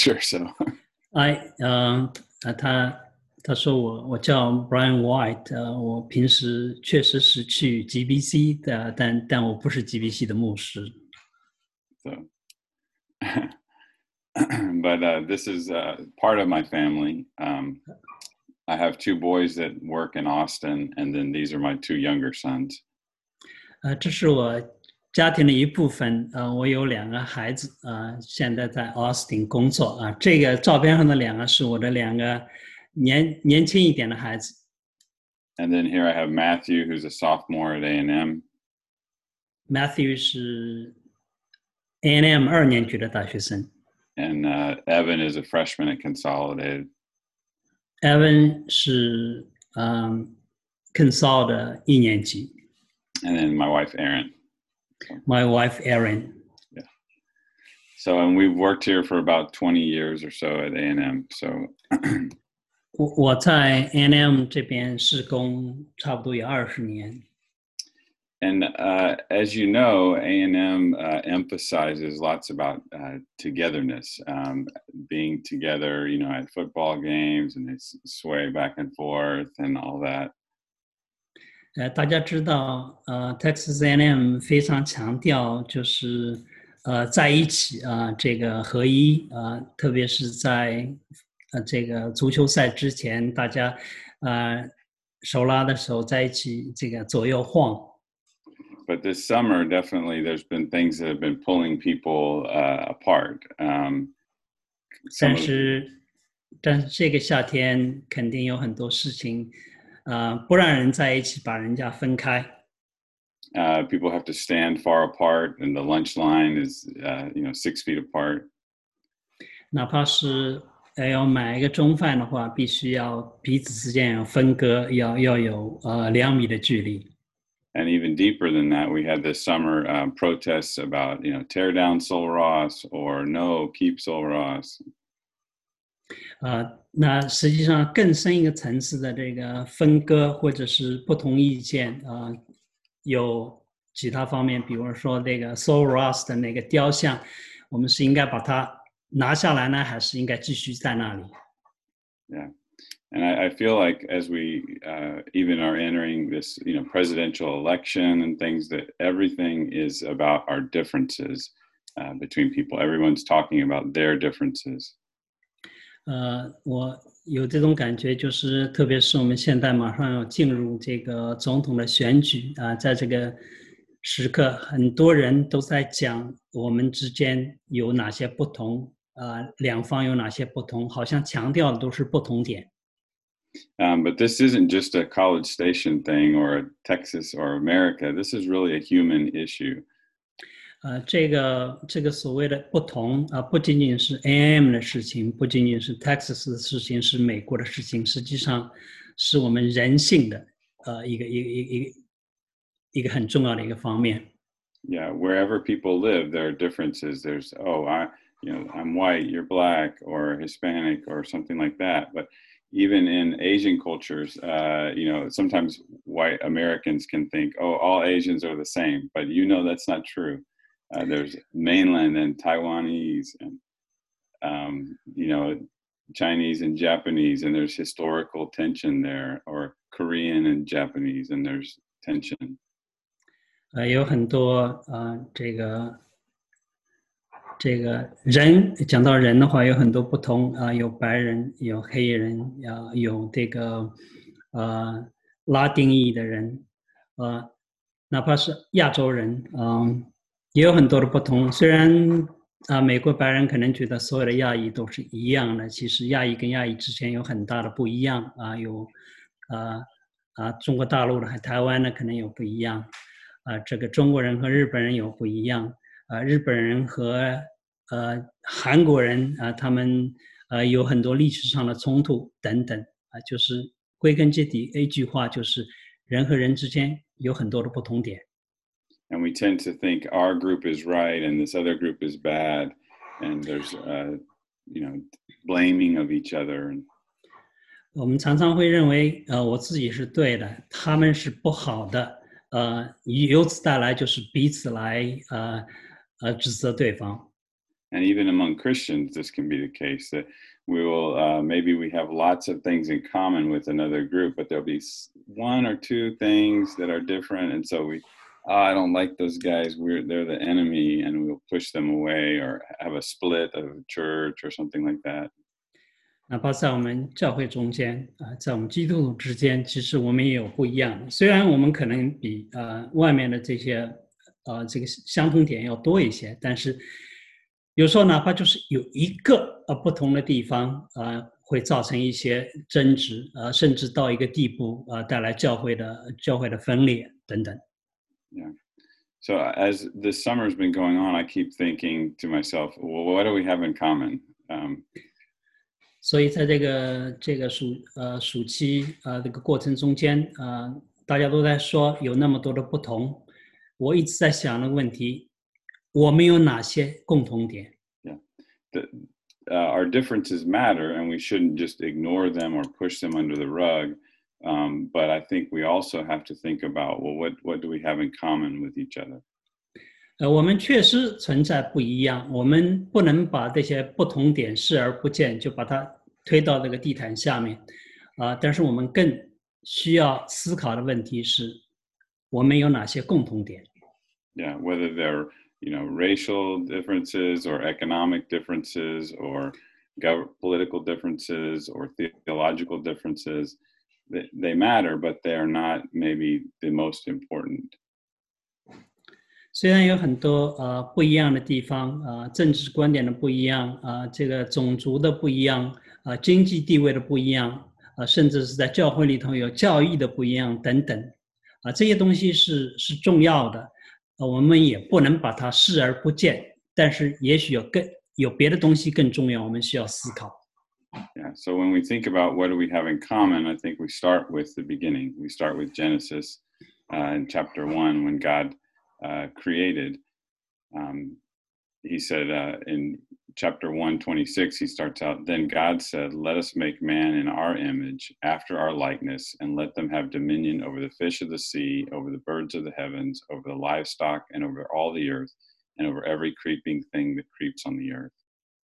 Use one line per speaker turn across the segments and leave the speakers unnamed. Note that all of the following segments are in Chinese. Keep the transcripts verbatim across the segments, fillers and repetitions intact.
Sure. So
I 呃呃他他说我我叫 Brian White，呃我平时确实是去 G B C 的，但但我不是 G B C 的牧师。
so but uh, this is uh, part of my family. Um, I have two boys that work in Austin, and then these are my two younger sons.
呃，这是我家庭的一部分。呃，我有两个孩子，呃，现在在 Austin 工作。啊、这个照片上的两个是我的两个年年轻一点的孩子。
And then here I have Matthew, who's a sophomore at A and M.
Matthew 是 A and M 二年级的大学生。
And uh, Evan is a freshman at Consolidated.
Evan 是嗯 Consol 的一年级。
And then my wife, Erin.
My wife, Erin.
Yeah. So, and we've worked here for about twenty years or so at A and M. So,
我我在 A and M 这边施工差不多有二十年。
And uh, as you know, A and M uh, emphasizes lots about uh, togetherness, um, being together, you know, at football games, and they sway back and forth and all that.
呃，大家知道，呃，Texas A and M 非常强调就是呃在一起啊、呃，这个合一啊、呃，特别是在呃这个足球赛之前，大家呃手拉的手在一起，这个左右晃。
But this summer, definitely, there's been things that have been pulling people uh, apart. Um,
但是，但是这个夏天肯定有很多事情，呃，不让人在一起，把人家分开。
Uh, people have to stand far apart, and the lunch line is, uh, you know, six feet apart.
哪怕是要买一个中饭的话，必须要彼此之间要分割，要要有呃两米的距离。
And even deeper than that, we had this summer um, protests about, you know, tear down Sul Ross or no, keep Sul Ross.
呃，那实际上更深一个层次的这个分割或者是不同意见啊、呃，有其他方面，比如说那个 Sul Ross 的那个雕像，我们是应该把它拿下来呢，还是应该继续在那里？
Yeah. And I, I feel like as we uh, even are entering this, you know, presidential election and things, that everything is about our differences uh, between people. Everyone's talking about their differences.
呃，我有这种感觉，就是特别是我们现在马上要进入这个总统的选举啊、呃，在这个时刻，很多人都在讲我们之间有哪些不同，啊、呃，两方有哪些不同，好像强调的都是不同点。
Um, but this isn't just a College Station thing or a Texas or America. This is really a human issue.
呃，这个这个所谓的不同啊、呃，不仅仅是 A M 的事情，不仅仅是 Texas 的事情，是美国的事情，实际上是我们人性的呃一个一个一个一个一个很重要的一个方面。
Yeah, wherever people live, there are differences. There's oh, I you know I'm white, you're black, or Hispanic, or something like that. But even in Asian cultures, uh, you know, sometimes white Americans can think, oh, all Asians are the same, but you know that's not true. Uh, there's mainland and Taiwanese and, um, you know, Chinese and Japanese, and there's historical tension there, or Korean and Japanese, and there's tension.
呃，有很多呃，这个这个人讲到人的话，有很多不同啊、呃，有白人，有黑人，啊，有这个呃拉丁裔的人，呃，哪怕是亚洲人，嗯、呃，也有很多的不同。虽然啊、呃，美国白人可能觉得所有的亚裔都是一样的，其实亚裔跟亚裔之间有很大的不一样啊、呃，有啊啊、呃，中国大陆的和台湾的可能有不一样。啊、呃，这个中国人和日本人有不一样，啊、呃，日本人和呃韩国人啊、呃，他们呃有很多历史上的冲突等等啊、呃，就是归根结底一句话，就是人和人之间有很多的不同点。
And we tend to think our group is right and this other group is bad, and there's uh, you know blaming of each other.
我们常常会认为，呃，我自己是对的，他们是不好的。呃，由此带来就是彼此来呃呃指责对方。
And even among Christians, this can be the case that we will, uh, maybe we have lots of things in common with another group, but there'll be one or two things that are different. And so we, oh, I don't like those guys. We're, they're the enemy, and we'll push them away or have a split of a church or something like that.
哪怕在我们教会中间啊，在我们基督徒之间，其实我们也有不一样。虽然我们可能比呃外面的这些呃这个相同点要多一些，但是有时候哪怕就是有一个呃不同的地方呃会造成一些争执，呃甚至到一个地步呃带来教会的教会的分裂等等。
Yeah. So as this summer's been going on, I keep thinking to myself, well, what do we have in common? Um,
所以在这个这个暑呃暑期呃这个过程中间，呃大家都在说有那么多的不同，我一直在想的问题，我们有哪些共同点？
Yeah, the, uh, our differences matter, and we shouldn't just ignore them or push them under the rug. Um, but I think we also have to think about, well, what what do we have in common with each other?
呃，我们确实存在不一样，我们不能把这些不同点视而不见，就把它推到这个地毯下面，啊、呃，但是我们更需要思考的问题是，我们有哪些共同点
Yeah, whether they're, you know, racial differences or economic differences or gov- political differences or theological differences, they, they matter, but they're not maybe the most important.
虽然有很多呃不一样的地方，呃，政治观点的不一样，啊、呃，这个种族的不一样，啊、呃，经济地位的不一样，啊、呃，甚至是在教会里头有教义的不一样等等，啊、呃，这些东西是是重要的，呃，我们也不能把它视而不见。但是也许有更有别的东西更重要，我们需要思考。
Yeah. So when we think about what do we have in common, I think we start with the beginning. We start with Genesis uh, in chapter one when God Uh, created. Um, he said uh, in chapter one twenty-six, he starts out, then God said, let us make man in our image, after our likeness, and let them have dominion over the fish of the sea, over the birds of the heavens, over the livestock, and over all the earth, and over every creeping thing that creeps on the earth.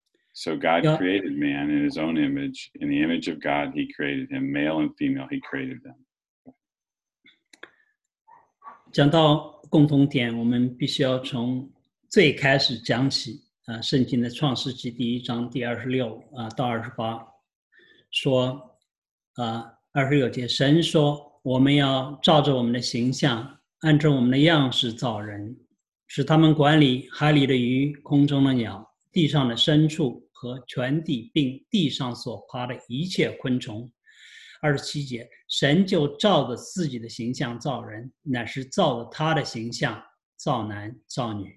So God yeah. created man in his own image. In the image of God, he created him. Male and female, he created them.
讲到共同点，我们必须要从最开始讲起啊，圣经的创世纪第一章第二十六啊到二十八，说啊二十六节，神说我们要照着我们的形象，按照我们的样式造人，使他们管理海里的鱼、空中的鸟、地上的牲畜和全地，并地上所爬的一切昆虫。二十七节，神就照着自己的形象造人，乃是照着他的形象造男造女。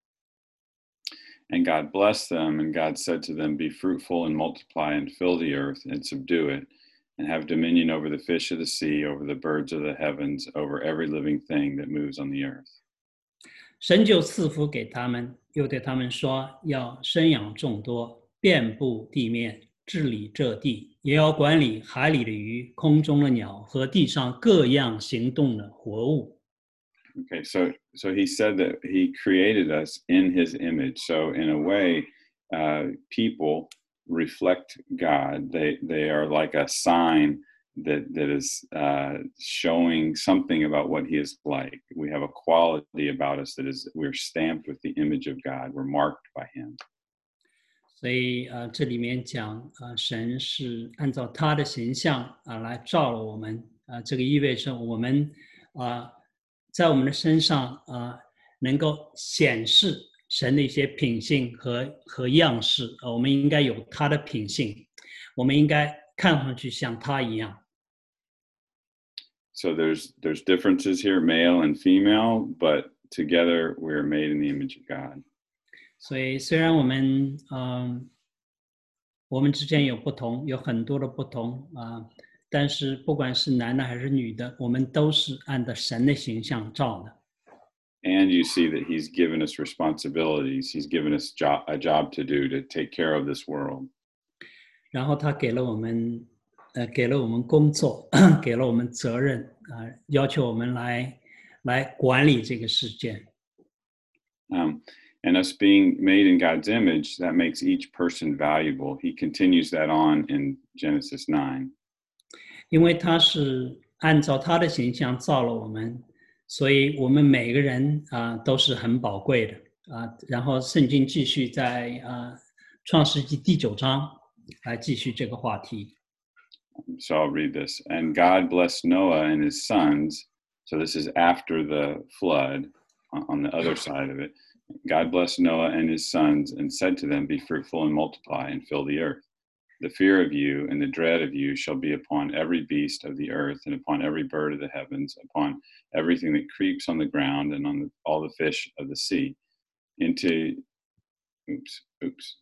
And God blessed them, and God said to them, be fruitful and multiply and fill the earth and subdue it, and have dominion over the fish of the sea, over the birds of the heavens, over every living thing that moves on the earth.
神就赐福给他们，又对他们说，要生养众多，遍布地面，治理这地，也要管理海里的鱼、空中的鸟和地上各样行动的活物。
Okay, so so he said that he created us in his image. So in a way, uh, people reflect God. They they are like a sign that that is uh, showing something about what he is like. We have a quality about us that is we're stamped with the image of God. We're marked by him.
所以呃，这里面讲啊、呃，神是按照他的形象啊、呃、来造了我们啊、呃，这个意味着我们啊、呃，在我们的身上啊、呃，能够显示神的一些品性和和样式啊、呃，我们应该有他的品性，我们应该看上去像他一样。
So there's there's differences here, male and female, but together we're made in the image of God.
所以虽然我们嗯、呃，我们之间有不同，有很多的不同啊、呃，但是不管是男的还是女的，我们都是按照神的形象造的。
And you see that he's given us responsibilities. He's given us job, a job to do to take care of this world.
然后他给了我们，呃，给了我们工作，给了我们责任啊、呃，要求我们来来管理这个世界。
Um, And us being made in God's image, that makes each person valuable. He continues that on in Genesis nine.
因为他是按照他的形象造了我们，所以我们每个人啊、呃、都是很宝贵的啊、呃。然后圣经继续在啊、呃、创世纪第九章来继续这个话题。
So I'll read this. And God blessed Noah and his sons. So this is after the flood on the other side of it. God blessed Noah and his sons and said to them, be fruitful and multiply and fill the earth. The fear of you and the dread of you shall be upon every beast of the earth and upon every bird of the heavens, upon everything that creeps on the ground and on the, all the fish of the sea. Into, oops, oops,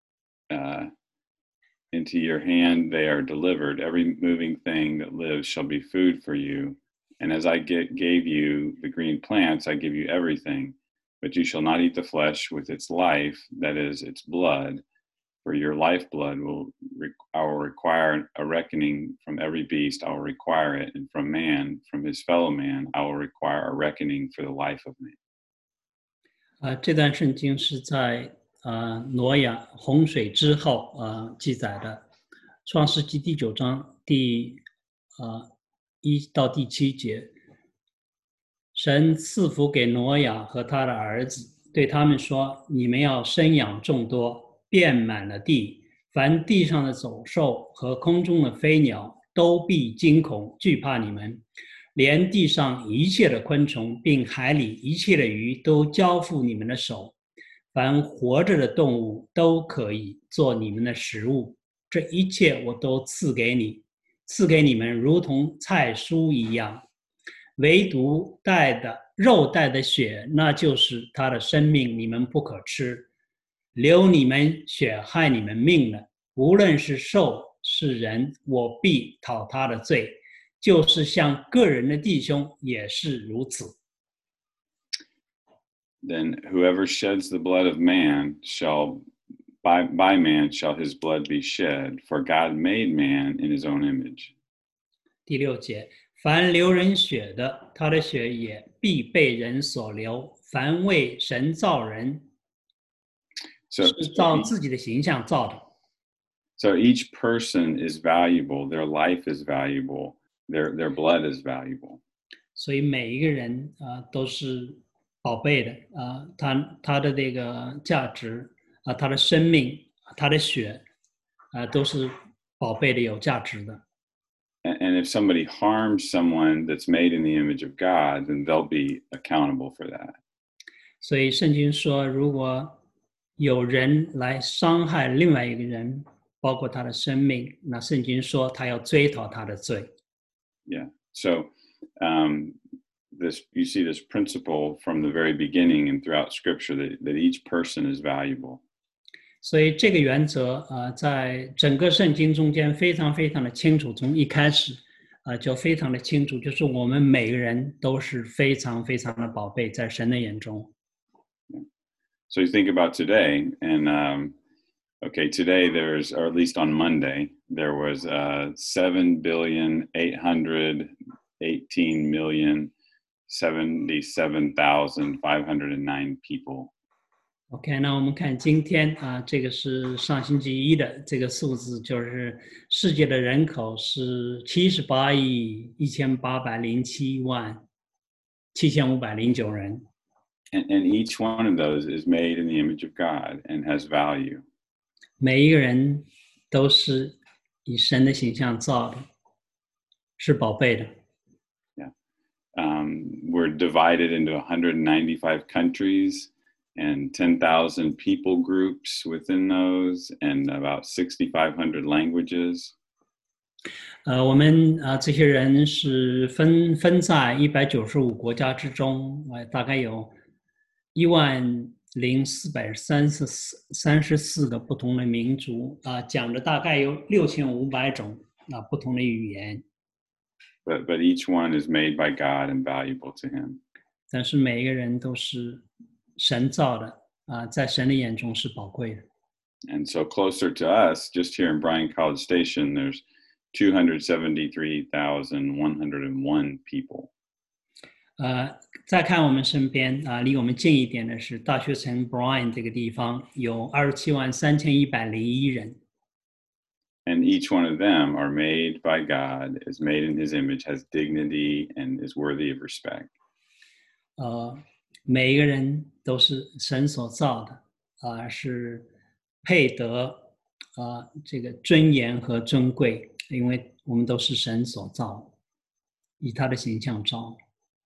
uh, into your hand they are delivered. Every moving thing that lives shall be food for you. And as I get, gave you the green plants, I give you everything. But you shall not eat the flesh with its life, that is, its blood. For your lifeblood will I will require a reckoning from every beast. I will require it, and from man, from his fellow man, I will require a reckoning for the life of man.
啊、呃，这段圣经是在啊、呃、挪亚洪水之后啊、呃、记载的，创世纪第九章第啊一、呃、到第七节。神赐福给挪亚和他的儿子，对他们说：“你们要生养众多。”遍满了地，凡地上的走兽和空中的飞鸟都必惊恐惧怕你们，连地上一切的昆虫并海里一切的鱼都交付你们的手，凡活着的动物都可以做你们的食物，这一切我都赐给你，赐给你们如同菜蔬一样，唯独带的肉带的血，那就是他的生命，你们不可吃。流你们血害你们命了，无论是兽是人，我必讨他的罪，就是像个人的弟兄也是如此。
Then whoever sheds the blood of man shall by by man shall his blood be shed, for God made man in his own image.
第六节，凡流人血的，他的血也必被人所流；凡为神造人。
So,
是照自己的形象造的。
So each person is valuable. Their life is valuable. Their their blood is valuable.
所以每一个人啊、呃、都是宝贝的啊、呃，他他的这个价值啊、呃，他的生命，他的血啊、呃，都是宝贝的、有价值的。
And, and if somebody harms someone that's made in the image of God, then they'll be accountable for that.
所以圣经说，如果有人来伤害另外一个人，包括他的生命，那圣经说他要追讨他的罪。
Yeah. So, um, this you see this principle from the very beginning and throughout Scripture that that each person is valuable.
所以这个原则啊、呃，在整个圣经中间非常非常的清楚，从一开始啊、呃、就非常的清楚，就是我们每个人都是非常非常的宝贝，在神的眼中。
So you think about today, and um, okay, today there's, or at least on Monday, there was uh, seven billion eight hundred eighteen million seventy-seven thousand five hundred nine people.
OK， 那我们看今天啊，这个是上星期一的这个数字，就是世界的人口是七十八亿一千八百零七万七千五百零九人。
And, and each one of those is made in the image of God and has value.
每一个人都是以神的形象造的，是宝贝的。
Yeah, um, we're divided into one hundred ninety-five countries and ten thousand people groups within those, and about sixty-five hundred languages.
呃，我们啊、呃，这些人是分分在一百九十五国家之中，呃，大概有一万零四百三十四三十四个不同的民族啊、呃，讲的大概有六千五百种啊、呃、不同的语言。
But but each one is made by God and valuable to Him.
但是每一个人都是神造的啊、呃，在神的眼中是宝贵的。
And so closer to us, just here in Bryan College Station, there's two hundred seventy-three thousand one hundred one people.
呃， 再看我们身边啊，离我们近一点的是大学城 Bryan 这个地方，有二十七万三千一百零一人。
And each one of them are made by God, is made in his image, has dignity, and is worthy of respect.
呃，每一个人都是神所造的，啊、呃，是配得啊、呃、这个尊严和尊贵，因为我们都是神所造，以他的形象造。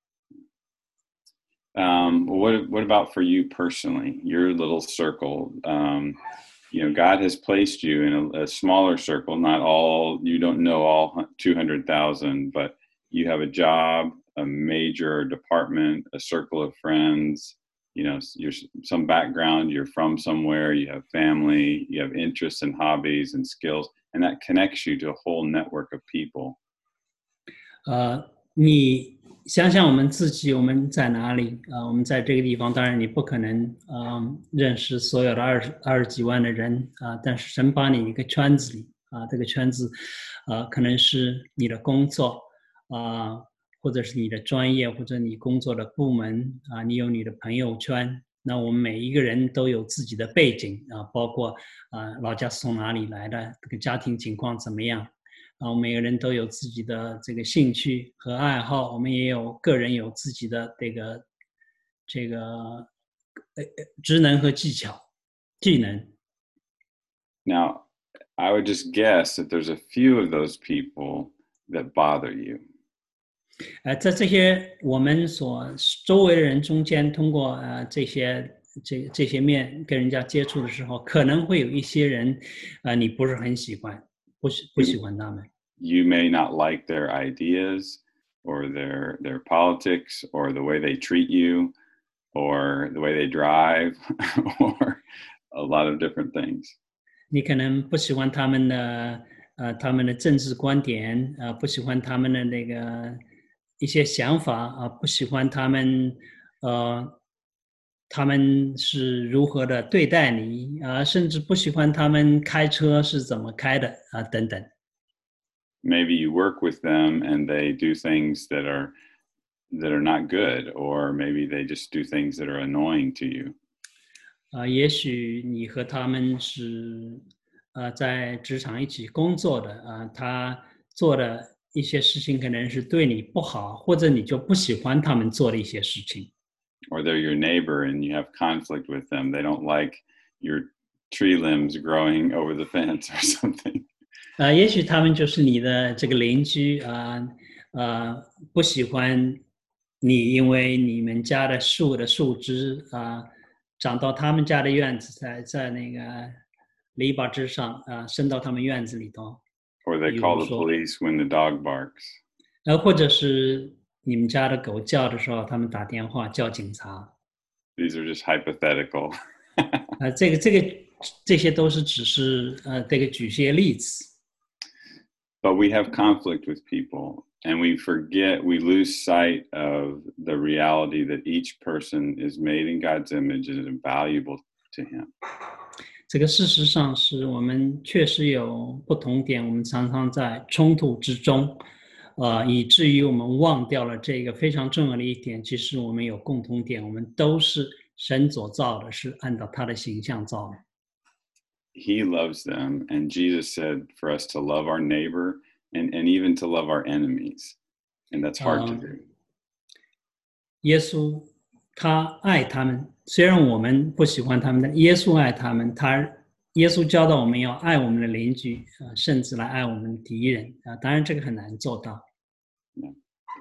Um, what what about for you personally? Your little circle. Um, you know, God has placed you in a, a smaller circle. Not all you don't know all two hundred thousand, but you have a job, a major department, a circle of friends. You know, you're some background. You're from somewhere. You have family. You have interests and hobbies and skills, and that connects you to a whole network of people.
呃，你想想我们自己，我们在哪里啊、呃？我们在这个地方，当然你不可能嗯、呃、认识所有的二十二十几万的人啊、呃，但是神把你一个圈子里啊、呃，这个圈子啊、呃，可能是你的工作啊、呃，或者是你的专业，或者你工作的部门啊、呃，你有你的朋友圈。那我们每一个人都有自己的背景啊、呃，包括啊、呃、老家是从哪里来的，这个家庭情况怎么样。啊，每个人都有自己的这个兴趣和爱好，我们也有个人有自己的这个这个呃职能和技巧技能。
Now, I would just guess that there's a few of those people that bother you.
呃，在这些我们所周围的人中间，通过呃这些这这些面跟人家接触的时候，可能会有一些人，呃，你不是很喜欢，不喜不喜欢他们。
You may not like their ideas or their their politics or the way they treat you or the way they drive or a lot of different things.
你可能不喜欢他们的呃他们的政治观点啊、呃，不喜欢他们的那个一些想法啊、呃，不喜欢他们呃他们是如何的对待你啊、呃，甚至不喜欢他们开车是怎么开的啊、呃、等等。
Maybe you work with them and they do things that are that are not good, or maybe they just do things that are annoying to you.
啊、呃，也许你和他们是呃在职场一起工作的啊、呃，他做的一些事情可能是对你不好，或者你就不喜欢他们做的一些事情。
Or they're your neighbor and you have conflict with them. They don't like your tree limbs growing over the fence or something.
呃，也许他们就是你的这个邻居啊，呃，不喜欢你，因为你们家的树的树枝啊，长到他们家的院子，在在那个篱笆之上啊，伸到他们院子里头。
Or they
比如
call the
说，
police when the dog barks.
呃，或者是你们家的狗叫的时候，他们打电话叫警察。
These are just hypothetical.
啊，这个这个这些都是只是呃，这个举些例子。
But we have conflict with people and we forget, we lose sight of the reality that each person is made in God's image and is valuable to him.
这个事实上是我们确实有不同点，我们常常在冲突之中，呃，以至于我们忘掉了这个非常重要的一点。其实我们有共同点，我们都是神所造的，是按照他的形象造的。
He loves them, and Jesus said for us to love our neighbor and, and even to love our enemies. And that's hard to do.
耶稣他爱他们，虽然我们不喜欢他们，但耶稣爱他们。他耶稣教导我们要爱我们的邻居，呃，甚至来爱我们的敌人啊、呃。当然，这个很难做到。
Yeah.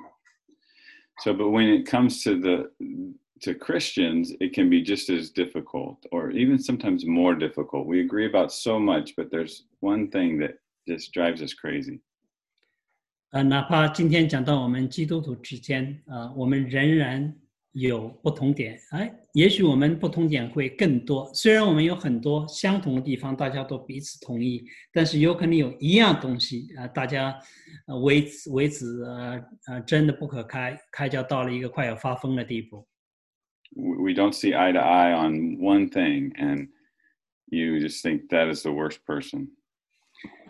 So, but when it comes to the to Christians, it can be just as difficult, or even sometimes more difficult. We agree about so much, but there's one thing that just drives us crazy.
呃，哪怕今天讲到我们基督徒之间，呃，我们仍然有不同点。哎，也许我们不同点会更多。虽然我们有很多相同的地方，大家都彼此同意，但是有可能有一样东西啊、呃，大家呃为此为此呃呃争得不可开，开交到了一个快要发疯的地步。
We don't see eye to eye on one thing, and you just think that is the worst person.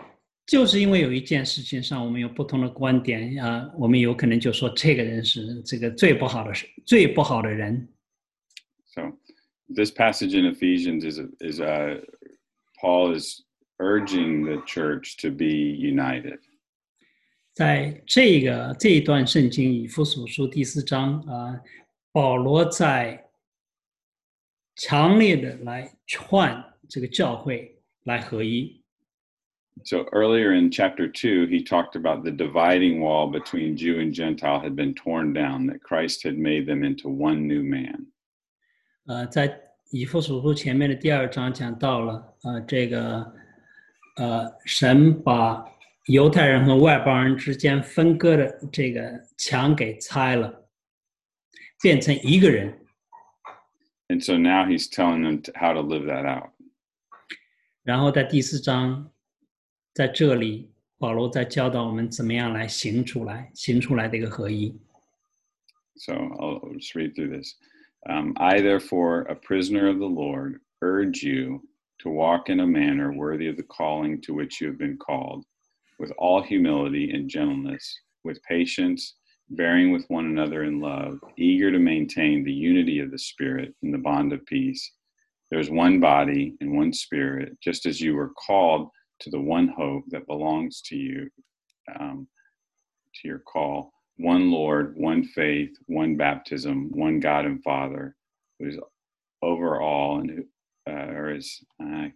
就是因为有一件事情上我们有不同的观点啊，我们有可能就说这个人是这个最不好的最不好的人。
So this passage in Ephesians is is uh, Paul is urging the church to be united.
在这个这一段圣经以弗所书第四章啊，保罗在强烈的来劝这个教会来合一。
So earlier in chapter two, he talked about the dividing wall between Jew and Gentile had been torn down, that Christ had made them into one new man.
呃，在以弗所书前面的第二章讲到了，呃，这个呃，神把犹太人和外邦人之间分割的这个墙给拆了，变成一个人。
And so now he's telling them to, how to live that out.
然后在第四章，在这里，保罗在教导我们怎么样来行出来，行出来的一个合一。
So I'll just read through this. Um, I, therefore, a prisoner of the Lord, urge you to walk in a manner worthy of the calling to which you have been called, with all humility and gentleness, with patience, bearing with one another in love, eager to maintain the unity of the Spirit in the bond of peace. There's one body and one Spirit, just as you were called to the one hope that belongs to you, um, to your call. One Lord, one faith, one baptism, one God and Father, who is over all and who, uh, or is uh,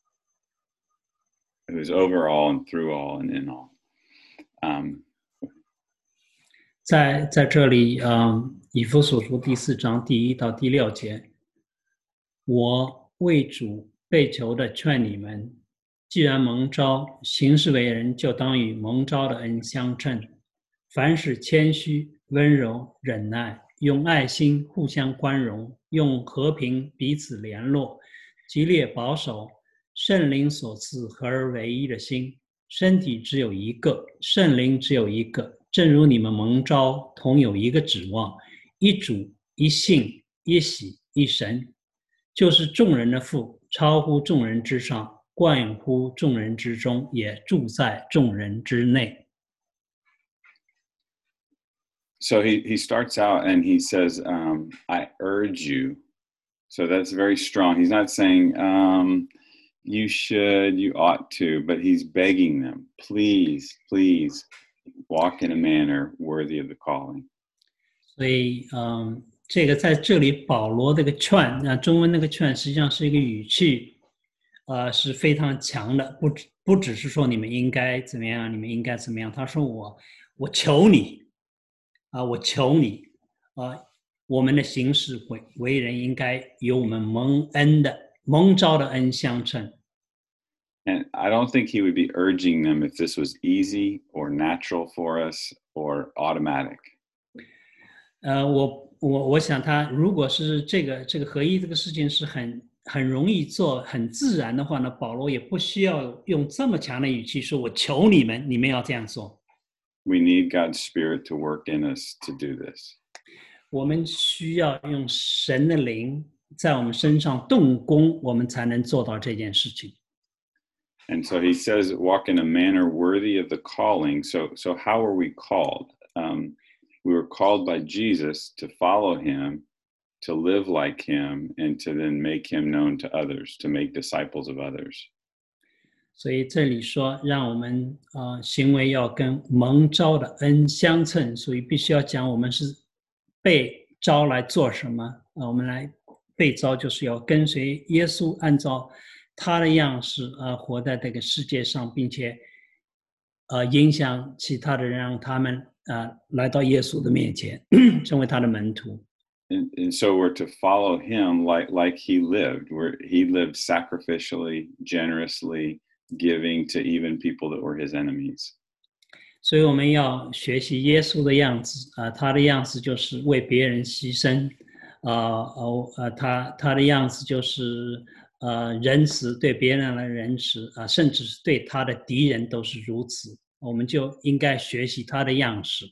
who is over all and through all and in all. Um,
在在这里，嗯，以弗所书第四章第一到第六节，我为主被囚的劝你们，既然蒙召行事为人，就当与蒙召的恩相称。凡事谦虚、温柔、忍耐，用爱心互相宽容，用和平彼此联络，激烈保守圣灵所赐合而为一的心。身体只有一个，圣灵只有一个，正如你们蒙召，同有一个指望，一主、一信、一喜、一神，就是众人的父，超乎众人之上，贯乎众人之中，也住在众人之内。
So he, he starts out and he says, um, I urge you. So that's very strong. He's not saying um, you should, you ought to, but he's begging them, please, please walk in a manner worthy of the calling.
所以，嗯，这个在这里保罗这个劝，那中文那个劝实际上是一个语气，呃，是非常强的，不不只是说你们应该怎么样，你们应该怎么样。他说我我求你。啊，我求你，啊，我们的行事为为人应该有我们蒙恩的蒙召的恩相称。
And I don't think he would be urging them if this was easy or natural for us or automatic.
呃，我我我想他如果是这个这个合一这个事情是很很容易做、很自然的话呢，保罗也不需要用这么强的语气说：“我求你们，你们要这样做。”
We need God's Spirit to work in us to do this.
我们需要用神的灵在我们身上动工，我们才能做到这件事情。
And so he says, walk in a manner worthy of the calling. So, so how are we called? Um, we were called by Jesus to follow him, to live like him, and to then make him known to others, to make disciples of others.
所以这里说，让我们啊、呃、行为要跟蒙召的恩相称，所以必须要讲我们是被召来做什么啊、呃？我们来被召就是要跟随耶稣，按照他的样式啊、呃、活在这个世界上，并且呃影响其他的人，让他们啊、呃、来到耶稣的面前，成为他的门徒。
And, and so we're to follow him like like he lived, where he lived sacrificially, generously, giving to even people that were his enemies.
所以我们要学习耶稣的样子啊、呃，他的样子就是为别人牺牲，啊哦呃，他他的样子就是呃仁慈，对别人的仁慈啊、呃，甚至是对他的敌人都是如此。我们就应该学习他的样式。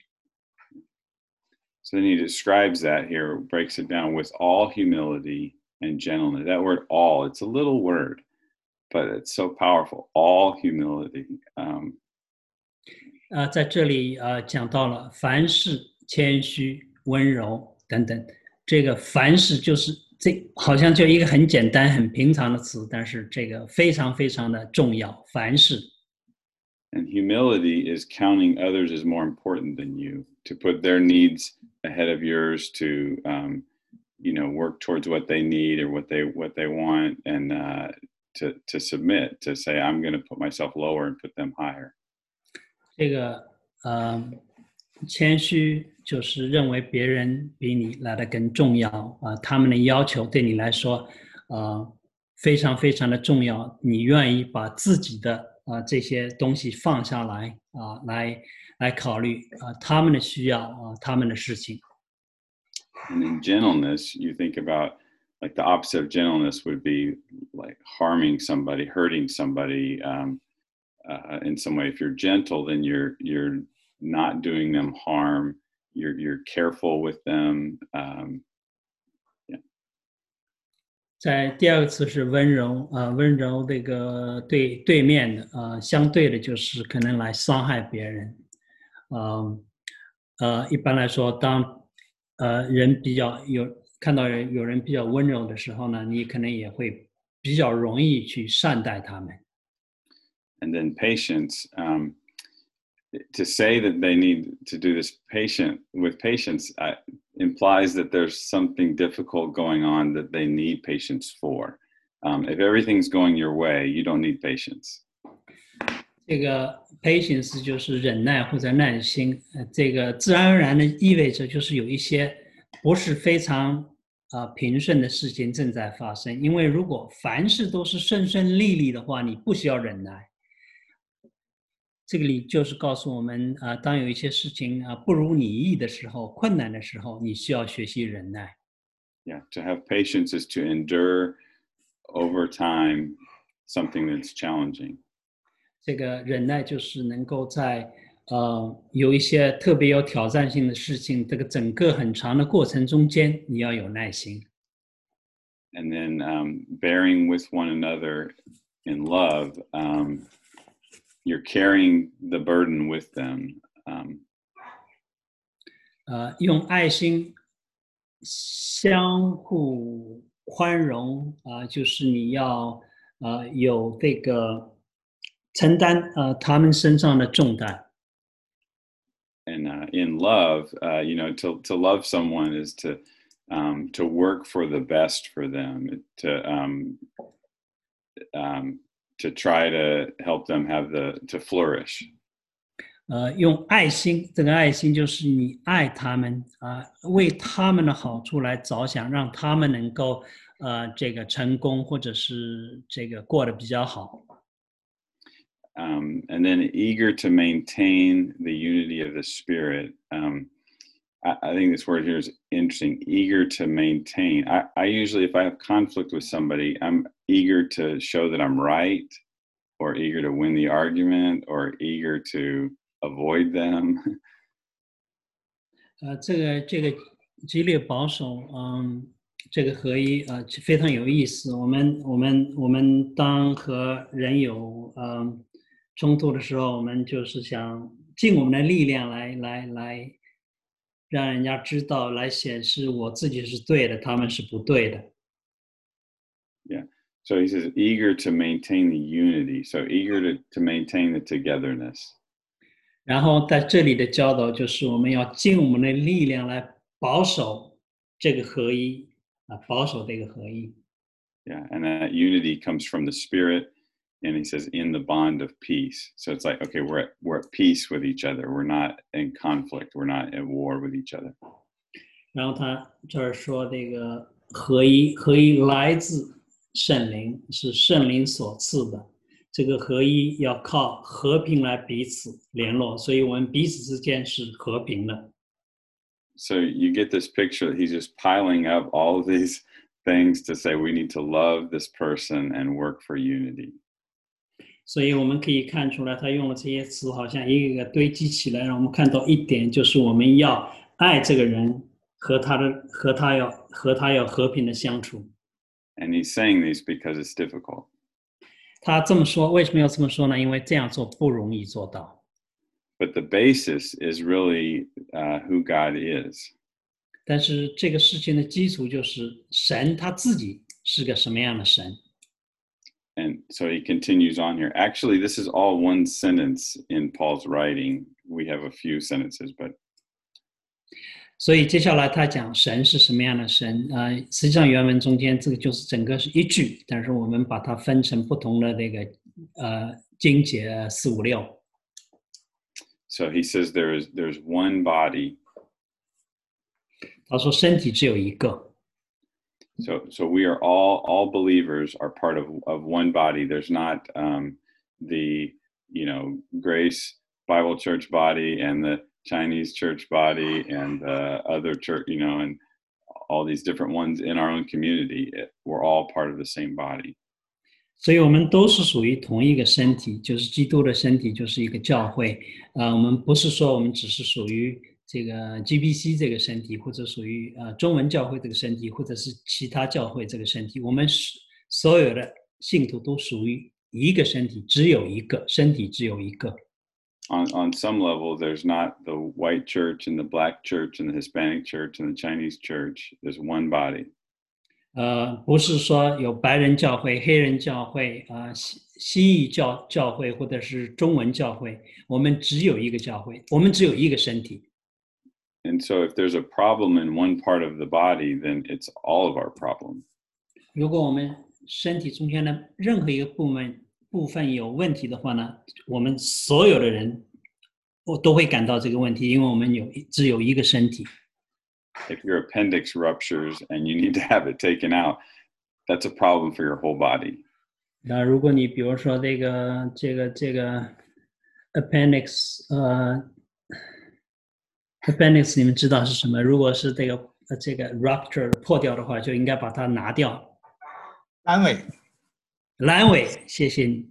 So then he describes that here, breaks it down with all humility and gentleness. That word all, it's a little word. but it's so powerful. All humility. Um,
呃，在这里呃讲到了凡事谦虚、温柔等等。这个凡事就是这好像就一个很简单、很平常的词，但是这个非常非常的重要。凡事。
And humility is counting others as more important than you, to put their needs ahead of yours, to um, you know work towards what they need or what they what they want, and uh, to to submit, to say I'm going to put myself lower and put them higher.
这个呃，谦虚就是认为别人比你来的更重要啊、呃，他们的要求对你来说呃非常非常的重要，你愿意把自己的啊、呃、这些东西放下来啊、呃，来来考虑啊、呃、他们的需要啊、呃、他们的事情。
And in gentleness, you think about like the opposite of gentleness would be like harming somebody, hurting somebody. Um, Uh, in some way, if you're gentle, then you're you're not doing them harm. You're you're careful with them. Um, yeah.
在第二个词是温柔啊、呃，温柔这个对对面的啊、呃，相对的就是可能来伤害别人。呃呃，一般来说，当呃人比较有看到人有人比较温柔的时候呢，你可能也会比较容易去善待他们。
And then patience, um, to say that they need to do this patient with patience uh, implies that there's something difficult going on that they need patience for. Um, if everything's going your way, you don't need patience.
这个 patience 就是忍耐或者耐心，呃，这个自然而然的意味着就是有一些不是非常啊、呃、平顺的事情正在发生。因为如果凡事都是顺顺利利的话，你不需要忍耐。这个里就是告诉我们啊、呃，当有一些事情啊、呃、不如你意的时候，困难的时候，你需要学习忍耐。
Yeah, to have patience is to endure over time something that's challenging.
这个忍耐就是能够在呃有一些特别有挑战性的事情，这个整个很长的过程中间，你要有耐心。
And then um, bearing with one another in love, um, you're carrying the burden with them. Um,
呃，用爱心相互宽容啊、呃，就是你要呃有这个承担呃他们身上的重担。
and uh, in love, uh, you know, to to love someone is to um, to work for the best for them, to um, um, to try to help them have the to flourish.
呃，用爱心，这个爱心就是你爱他们啊、呃，为他们的好处来着想，让他们能够呃这个成功，或者是这个过得比较好。
Um, and then eager to maintain the unity of the spirit. Um, I, I think this word here is interesting. Eager to maintain. I, I usually, if I have conflict with somebody, I'm eager to show that I'm right, or eager to win the argument, or eager to avoid them.
呃，这个这个激烈保守，嗯，这个合一啊、呃，非常有意思。我们我们我们当和人有嗯冲突的时候，我们就是想尽我们的力量来来来，让人家知道，来显示我自己是对的，他们是不对的。
Yeah. So he says, eager to maintain the unity. So eager to, to maintain the togetherness.
然后在这里的教导就是我们要尽我们的力量来保守这个合一啊，保守这个合一。
Yeah, and that unity comes from the Spirit, and he says, in the bond of peace. So it's like, okay, we're at, we're at peace with each other. We're not in conflict. We're not at war with each other.
然后他这儿说这个合一，合一来自圣灵，是圣灵所赐的。这个合一要靠和平来彼此联络，所以我们彼此之间是和平的。
So you get this picture that he's just piling up all of these things to say we need to love this person and work for unity.
所以我们可以看出来，他用了这些词，好像一个一个堆积起来，让我们看到一点，就是我们要爱这个人，和他的和他要和他要和平的相处。
And he's saying these because it's difficult.
他这么说，为什么要这么说呢？因为这样做不容易做到。
But the basis is really uh, who God is.
但是这个事情的基础就是神他自己是个什么样的神。
And so he continues on here. Actually, this is all one sentence in Paul's writing. We have a few sentences, but
所以接下来他讲神是什么样的神，呃，实际上原文中间这个就是整个是一句，但是我们把它分成不同的那个呃经节四五六。
So he says there is there's one body.
他说身体只有一个。
So so we are all all believers are part of of one body. There's not um, the you know Grace Bible Church body and the Chinese church body and the other church, you know, and all these different ones in our own community. We're all part of the same body.
所以我们都是属于同一个身体，就是基督的身体，就是一个教会。呃，我们不是说我们只是属于这个 G B C 这个身体，或者属于呃中文教会这个身体，或者是其他教会这个身体。我们是所有的信徒都属于一个身体，只有一个身体，只有一个。
On on some level, there's not the white church and the black church and the Hispanic church and the Chinese church. There's one body.
呃，不是说有白人教会、黑人教会、啊、呃、西西裔教教会或者是中文教会，我们只有一个教会，我们只有一个身体。
And so, if there's a problem in one part of the body, then it's all of our problem.
如果我们身体中间的任何一个部分部分有问题的话呢，我们所有的人我都会感到这个问题，因为我们有只有一个身体。
If your appendix ruptures and you need to have it taken out, that's a problem for your whole body.
那如果你比如说这个这个这个 appendix 呃 appendix 你们知道是什么？如果是这个这个 rupture 破掉的话，就应该把它拿掉。
阑尾，
阑尾，谢谢你。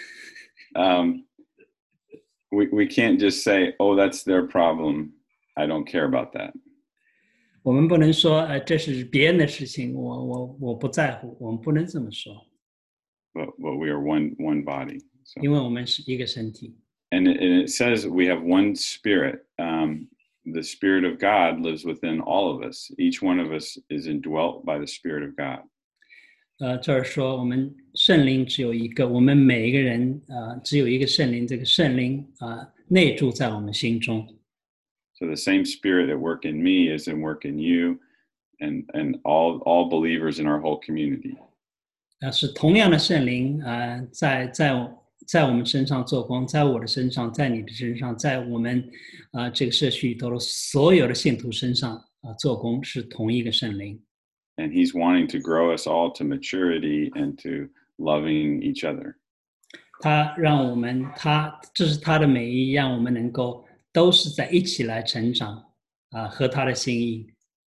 Um, we we can't just say, "Oh, that's their problem. I don't care about that."
我们不能说，呃，这是别人的事情，我我我不在乎，我们不能这么说。
But but we are one one body. So.
因为我们是一个身体。
And it, and it says we have one spirit. Um, the Spirit of God lives within all of us. Each one of us is indwelt by the Spirit of God.
呃，这儿说我们圣灵只有一个，我们每一个人呃只有一个圣灵，这个圣灵啊、呃、内住在我们心中。
So the same Spirit that work in me is in work in you, and and all all believers in our whole community.
啊，是同样的圣灵啊、呃，在在在我们身上做工，在我的身上，在你的身上，在我们啊、呃、这个社区里头的所有的信徒身上啊、呃、做工，是同一个圣灵。
And he's wanting to grow us all to maturity and to loving each other.
他让我们，他这是他的美意，让我们能够都是在一起来成长啊、呃，合他的心意。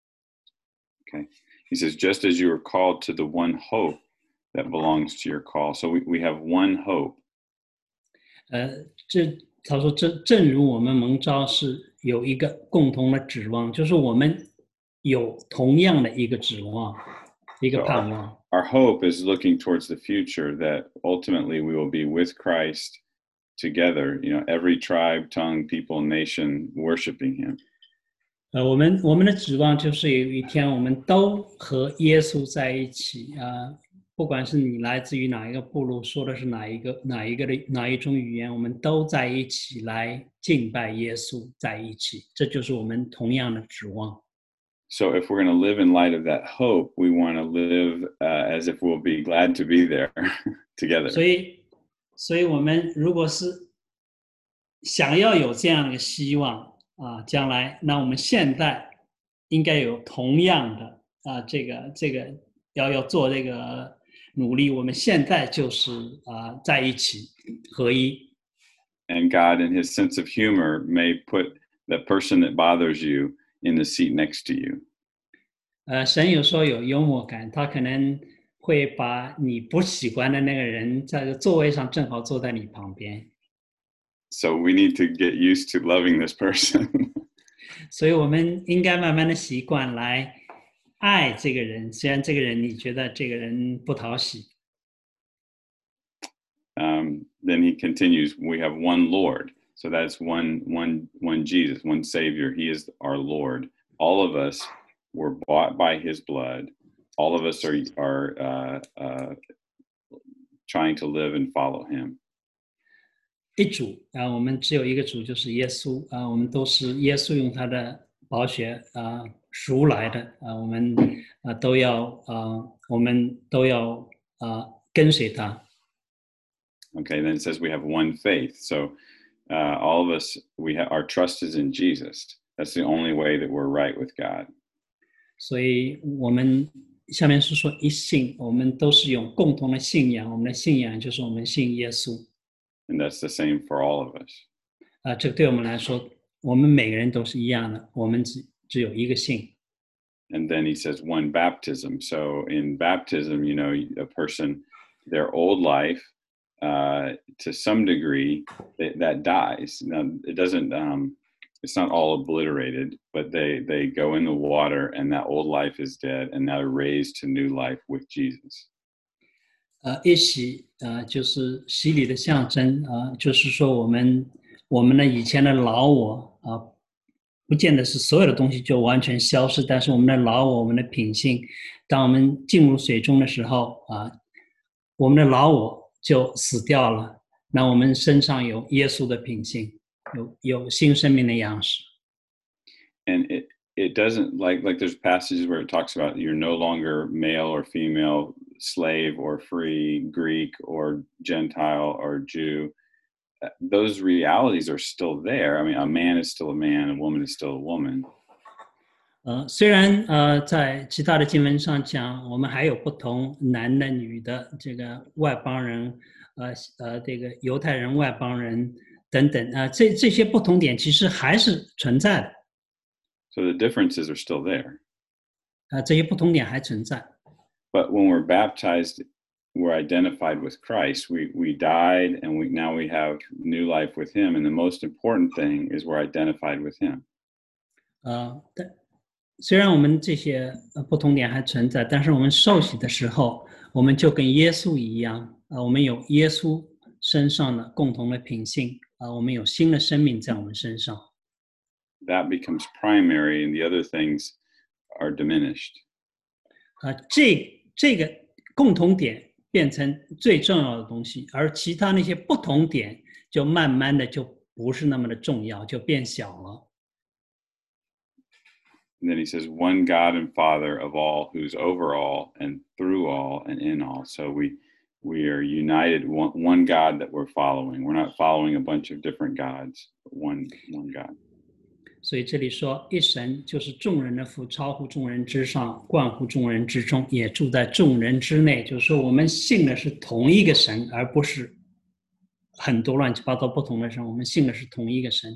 Okay, he says, just as you are called to the one hope that belongs to your call. So we, we have one hope.
呃，这他说正正如我们蒙召是有一个共同的指望，就是我们有同样的一个指望，一个
So
盼望。
Our, our hope is looking towards the future that ultimately we will be with Christ together, you know, every tribe, tongue, people, nation worshiping him.
呃，我们我们的指望就是有一天我们都和耶稣在一起啊、呃，不管是你来自于哪一个部落，说的是哪一个哪一个的哪一种语言，我们都在一起来敬拜耶稣，在一起，这就是我们同样的指望。
So if we're going to live in light of that hope, we want to live uh, as if we'll be glad to be there together.
所以，所以我们如果是想要有这样的一个希望啊，将来，那我们现在应该有同样的啊，这个这个要要做这个努力。我们现在就是啊，在一起合一。
And God, in His sense of humor, may put the person that bothers you in the seat next to you.
呃，神有时候有幽默感，他可能会把你不喜欢的那个人在这座位上正好坐在你旁边。
So we need to get used to loving this person.
所以我们应该慢慢的习惯来爱这个人，虽然这个人你觉得这个人不讨喜。
um, then he continues, we have one Lord. So that's one, one, one Jesus, one Savior. He is our Lord. All of us were bought by his blood. All of us are, are uh, uh, trying to live and follow him.
一主啊，我们只有一个主，就是耶稣啊，我们都是耶稣用他的宝血啊赎来的啊，我们啊都要啊，我们都要啊跟随他。
Okay, then it says we have one faith. So uh, all of us, we have our trust is in Jesus. That's the only way that we're right with God.
所以我们下面是说一信，我们都是有共同的信仰，我们的信仰就是我们信耶稣。
And that's the same for all of us.
啊，这个对我们来说，我们每个人都是一样的，我们只只有一个信。
And then he says one baptism. So in baptism, you know, a person, their old life, uh, to some degree, that, that dies. Now, it doesn't, um, it's not all obliterated, but they, they go in the water and that old life is dead and now they're raised to new life with Jesus.
呃，一洗呃，就是洗礼的象征啊、呃，就是说我们我们的以前的老我啊、呃，不见得是所有的东西就完全消失，但是我们的老我，我们的品性，当我们进入水中的时候啊、呃，我们的老我就死掉了，那我们身上有耶稣的品性，有有新生命的样式。
And it it doesn't like like there's passages where it talks about you're no longer male or female, slave or free, Greek or Gentile or Jew. Those realities are still there. I mean, a man is still a man, a woman is still a woman.
呃，虽然呃，在其他的经文上讲，我们还有不同男的、女的，这个外邦人，呃呃，这个犹太人、外邦人等等啊、呃，这这些不同点其实还是存在的。
So the differences are still there.
啊、呃，这些不同点还存在。
But when we're baptized, we're identified with Christ. We we died, and we now we have new life with Him. And the most important thing is we're identified with Him.
呃，但虽然我们这些呃不同点还存在，但是我们受洗的时候，我们就跟耶稣一样啊、呃，我们有耶稣身上的共同的品性啊、呃，我们有新的生命在我们身上。
That becomes primary, and the other things are diminished.
啊、呃，这这个共同点变成最重要的东西，而其他那些不同点就慢慢的就不是那么的重要，就变小了。
And then he says, one God and Father of all, who's over all and through all and in all. So we we are united, one, one God that we're following. We're not following a bunch of different gods, but one, one God.
所以这里说一神就是众人的父，超乎众人之上，冠乎众人之中，也住在众人之内。就是说我们信的是同一个神，而不是很多乱七八糟不同的神，我们信的是同一个神。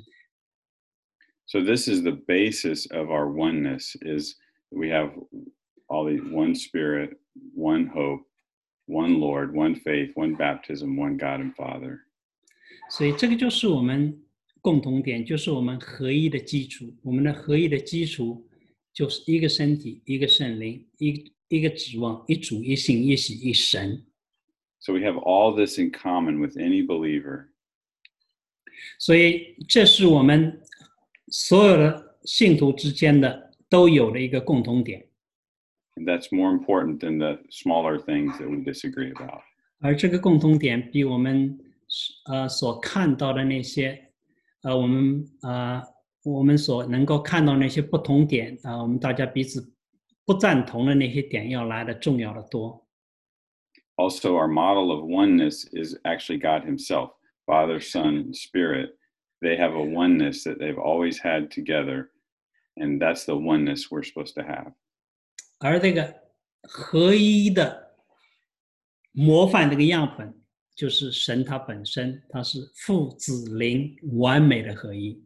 So this is the basis of our oneness, is we have all the one Spirit, one hope, one Lord, one faith, one baptism, one God and Father.
所以这个就是我们共同点，就是我们合一的基础。我们的合一的基础就是一个身体，一个圣灵，一一个指望，一主，一信，一喜，一神。
So we have all this in common with any believer.
所以这是我们所有的信徒之间的都有的一个共同点。
And that's more important than the smaller things that we disagree about.
而这个共同点比我们呃所看到的那些呃我们呃我们所能够看到那些不同点啊、呃，我们大家彼此不赞同的那些点要来的重要的多。
Also, our model of oneness is actually God Himself, Father, Son, and Spirit. They have a oneness that they've always had together, and that's the oneness we're supposed to have.
而这个合一的模范这个样本，就是神他本身，他是父子灵完美的合一。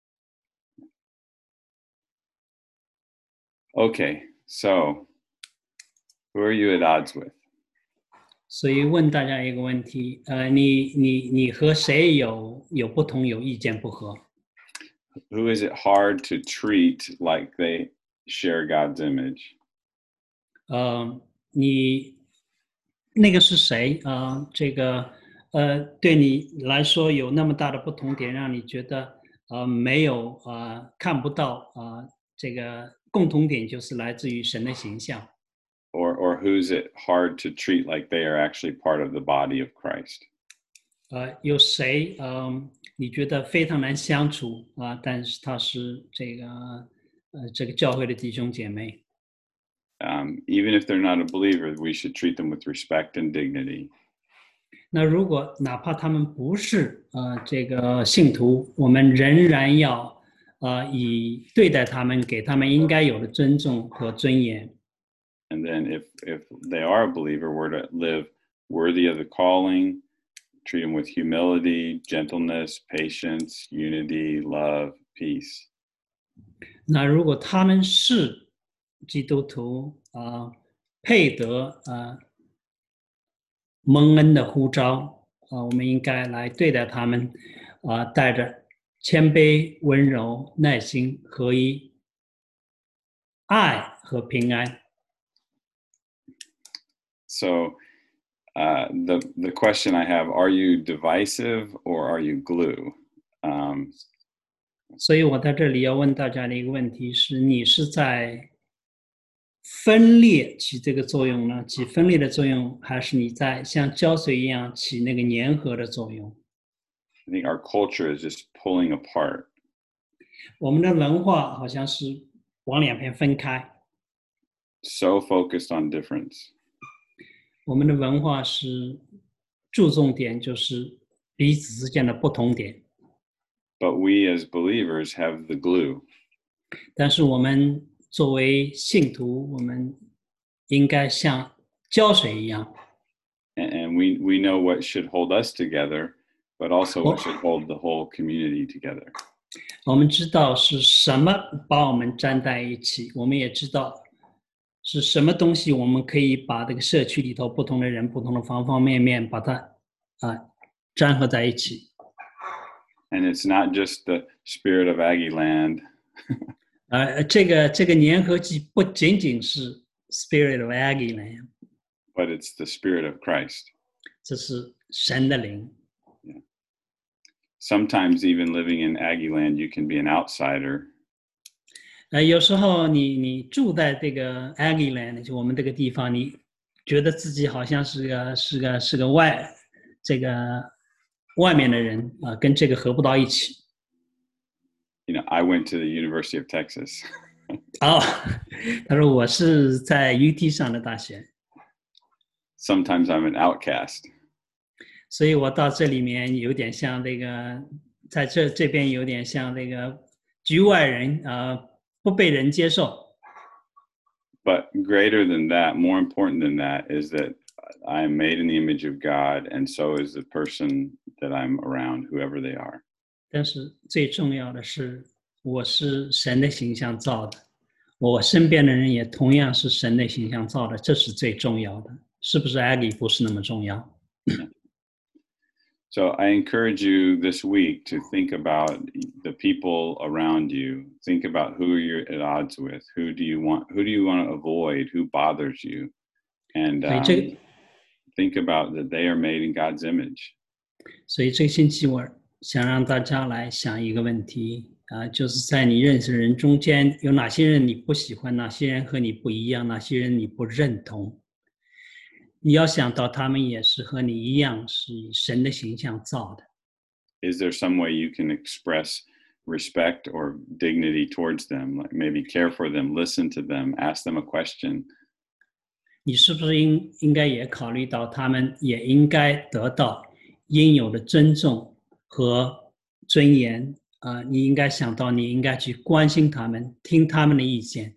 Okay, so who are you at odds with?
所以问大家一个问题，呃，你你你和谁有有不同，有意见不合？
Who is it hard to treat like they share God's image?
呃，你那个是谁啊、呃？这个呃，对你来说有那么大的不同点，让你觉得呃没有呃看不到啊、呃、这个共同点，就是来自于神的形象。
Or, or who's it hard to treat like they are actually part of the body of Christ?
呃，有谁嗯你觉得非常难相处啊、呃但是他是这个呃这个教会的弟兄姐妹。
Um, even if they're not a believer, we should treat them with respect and dignity.
那如果哪怕他们不是呃这个信徒，我们仍然要呃以对待他们，给他们应该有的尊重和尊严。
And then if if they are a believer, we're to live worthy of the calling, treat them with humility, gentleness, patience, unity, love, peace.
那如果他们是基督徒啊、呃配得啊、呃蒙恩的呼召啊、呃我们应该来对待他们啊、呃带着谦卑、温柔、耐心、合一、爱和平安。
So uh, the the question I have: Are you divisive or are you glue? Um,
所以我在这里要问大家的一个问题是：你是在分裂起这个作用呢，起分裂的作用，还是你在像胶水一样起那个粘合的作用？
I think our culture is just pulling apart.
我们的文化好像是往两边分开，
So focused on difference.
我们的文化是注重点就是彼此之间的不同点，
But we as believers have the glue.
但是我们作为信徒，我们应该像胶水一样，
And, and we, we know what should hold us together, but also what
Oh.
should hold the whole community together.
我们知道是什么把我们粘在一起，我们也知道是什么东西，我们可以把这个社区里头不同的人、不同的方方面面，把它啊粘合在一起。
And it's not just the spirit of Aggie Land.
呃，这个这个粘合剂不仅仅是 Spirit of Aggie 呢，
but it's the spirit of Christ.
这是神的灵。
Sometimes even living in Aggie Land, you can be an outsider.
呃，有时候你你住在这个 Aggie Land，就我们这个地方，你觉得自己好像是个是个是个外这个外面的人啊、呃，跟这个合不到一起。
You know, I went to the University of Texas.
哦，他说我是在 U T 上的大学，
Sometimes I'm an outcast.
所以我到这里面有点像这个，在这这边有点像这个局外人啊、呃，不被人接受。
But greater than that, more important than that, is that I am made in the image of God, and so is the person that I'm around, whoever they are.
但是最重要的是，我是神的形象造的，我身边的人也同样是神的形象造的，这是最重要的。是不是 Aggie 不是那么重要？
So I encourage you this week to think about the people around you. Think about who you're at odds with. Who do you want? Who do you want to avoid? Who bothers you? And um, think about that they are made in God's image.
所以这个星期我想让大家来想一个问题啊，就是在你认识的人中间，有哪些人你不喜欢，哪些人和你不一样，哪些人你不认同。你要想到他们也是和你一样是以神的形象造的。
Is there some way you can express respect or dignity towards them? Like maybe care for them, listen to them, ask them a question.
你是不是应应该也考虑到他们也应该得到应有的尊重和尊严啊、呃？你应该想到你应该去关心他们，听他们的意见。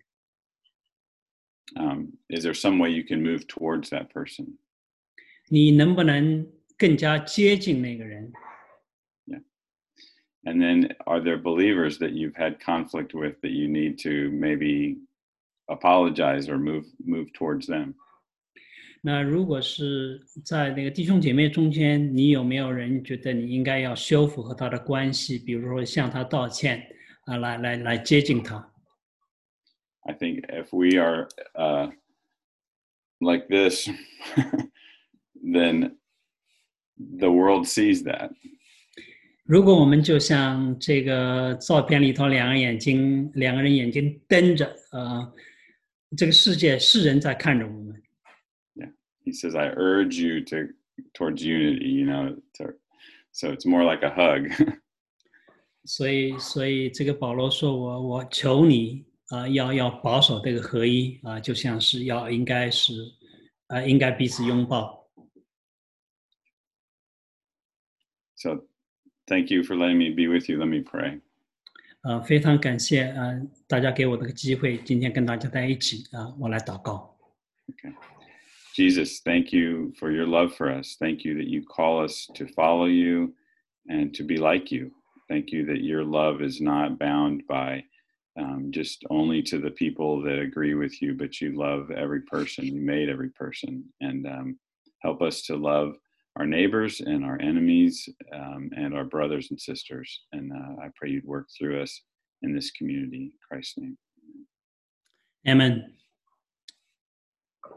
Um, is there some way you can move towards that person?
你能不能更加接近那个人？
Yeah. And then are there believers that you've had conflict with that you need to maybe apologize or move move towards them?
那如果是在那个弟兄姐妹中间，你有没有人觉得你应该要修复和他的关系，比如说向他道歉啊，来来来接近他？
I think if we are uh, like this, then the world sees that.
如果我们就像这个照片里头两个眼睛，两个人眼睛瞪着，呃，这个世界世人在看着我们。
Yeah, he says, "I urge you to towards unity." You know, to, so it's more like a hug.
所以，所以这个保罗说我我求你啊、呃，要要保守这个合一啊、呃，就像是要应该是啊、呃，应该彼此拥抱。
So, thank you for letting me be with you. Let me pray.
呃，非常感谢啊、呃，大家给我这个机会，今天跟大家在一起啊、呃，我来祷告。
Okay. Jesus, thank you for your love for us. Thank you that you call us to follow you and to be like you. Thank you that your love is not bound by um, just only to the people that agree with you, but you love every person. You made every person. And um, help us to love our neighbors and our enemies um, and our brothers and sisters. And uh, I pray you'd work through us in this community. In Christ's name.
Amen.